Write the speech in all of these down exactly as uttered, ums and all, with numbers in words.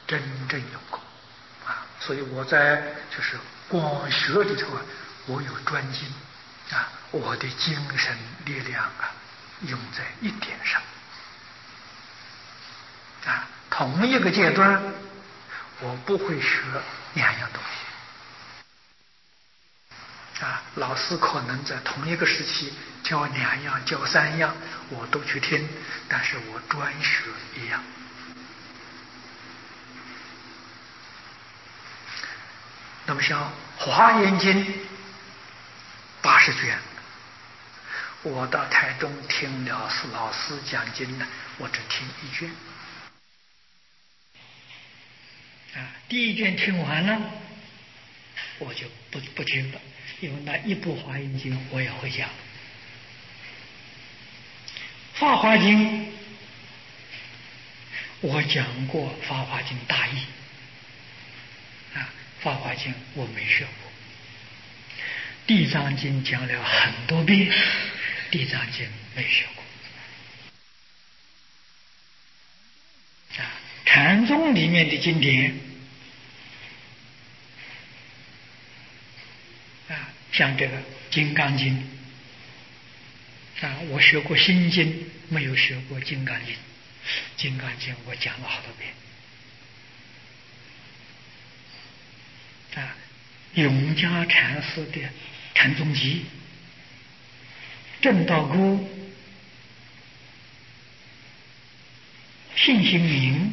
真正用功啊！所以我在就是光学里头啊，我有专精啊，我的精神力量啊，用在一点上啊。同一个阶段，我不会学两样东西啊。老师可能在同一个时期教两样、教三样，我都去听，但是我专学一样。那么像《华严经》八十卷，我到台中听了是老师讲经呢，我只听一卷。啊，第一卷听完了，我就不不听了，因为那一部《华严经》我也会讲。《法华经》我讲过《法华经》大义，啊，《法华经》我没学过。《地藏经》讲了很多遍，《地藏经》没学过。啊，禅宗里面的经典，啊，像这个《金刚经》，啊，我学过《心经》，没有学过《金刚经》。《金刚经》我讲了好多遍。啊，永嘉禅师的《禅宗集》，正道歌、信心明、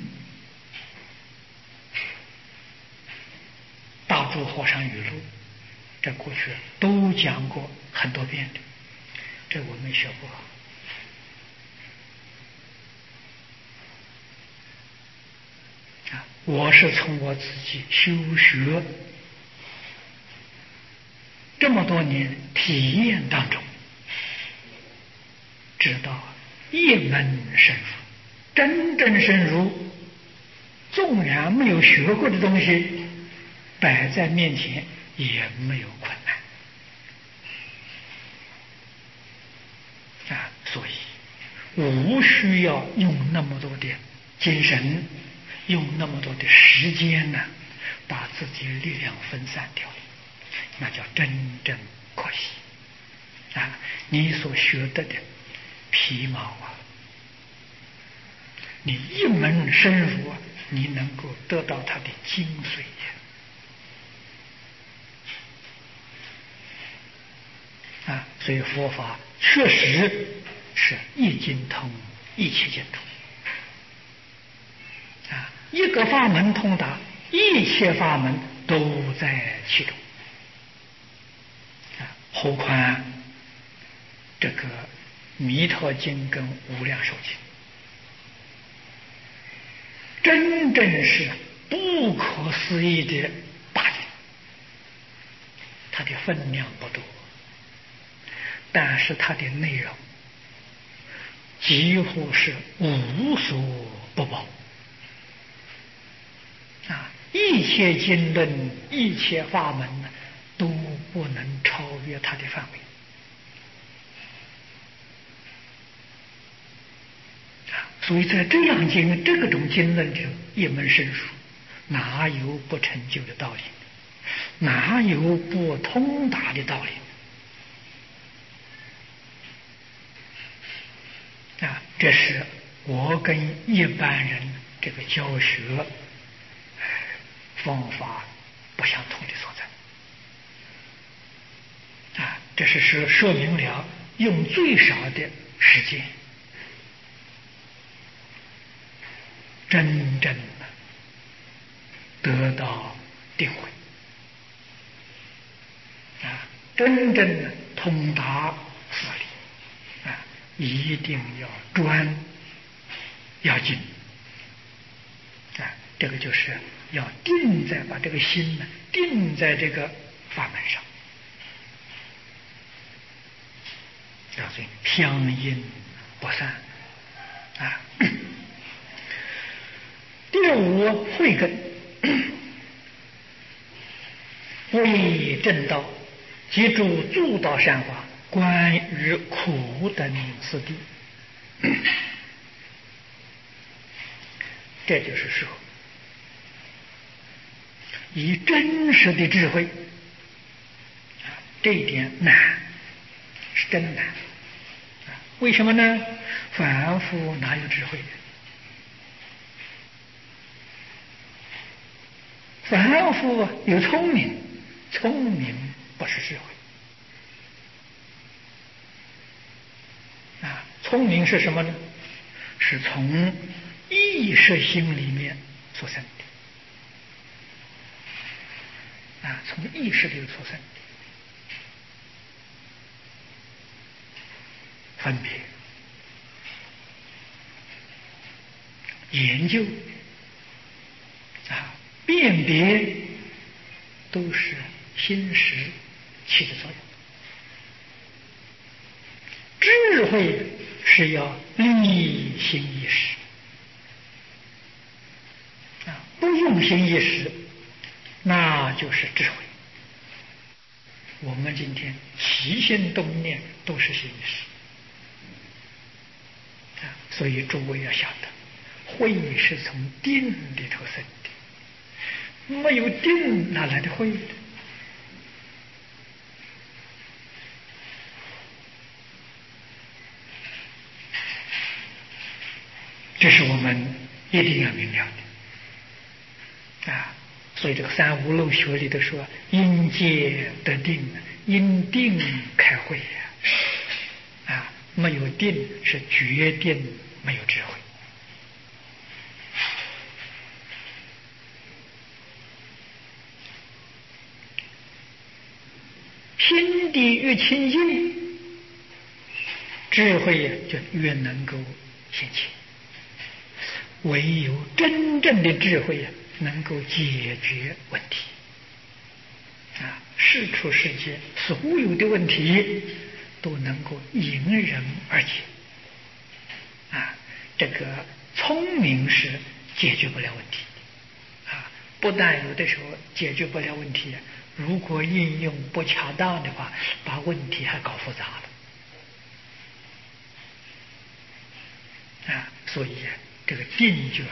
大珠和尚语录，这过去都讲过很多遍的，这我没学过。啊，我是从我自己修学这么多年体验当中，知道一门深入，真正深入，纵然没有学过的东西摆在面前也没有困难啊，所以无需要用那么多的精神，用那么多的时间呢，把自己的力量分散掉，那叫真正可惜啊！你所学得的皮毛啊，你一门深入啊，你能够得到它的精髓啊！所以佛法确实是一经通，一切尽通啊！一个法门通达，一切法门都在其中啊！何况这个《弥陀经》跟《无量寿经》，真正是不可思议的大经，它的分量不多，但是它的内容几乎是无所不包啊！一切经论、一切法门呢，都不能超越它的范围啊！所以在这样经这个种经论里头，一门深入，哪有不成就的道理？哪有不通达的道理？啊，这是我跟一般人这个教学方法不相同的所在啊，这是说说明了用最少的时间，真正的得到定慧啊，真正的通达事理啊，一定要专要精啊，这个就是要定在把这个心呢定在这个法门上，要所以相应不散啊。第五慧根，为正道及诸诸道善法，关于苦等次第。这就是说， 以真实的智慧，啊，这一点难，是真难。啊，为什么呢？凡夫哪有智慧？凡夫有聪明，聪明不是智慧。啊，聪明是什么呢？是从意识心里面所生的。啊，从意识里所生的。分别、研究、啊辨别，都是心识起的作用。智慧是要立心意识，啊，不用心意识，那就是智慧。我们今天起心动念都是心意识，啊，所以诸位要晓得，慧是从定里头生的，没有定哪来的慧呢？这是我们一定要明了的啊！所以这个三无漏学里头说，因戒得定，因定开慧呀！啊，没有定是决定没有智慧。心地越清净，智慧呀就越能够显现。唯有真正的智慧呀，能够解决问题啊！事出世间所有的问题都能够迎刃而解啊！这个聪明是解决不了问题啊！不但有的时候解决不了问题，如果应用不恰当的话，把问题还搞复杂了啊！所以这个定就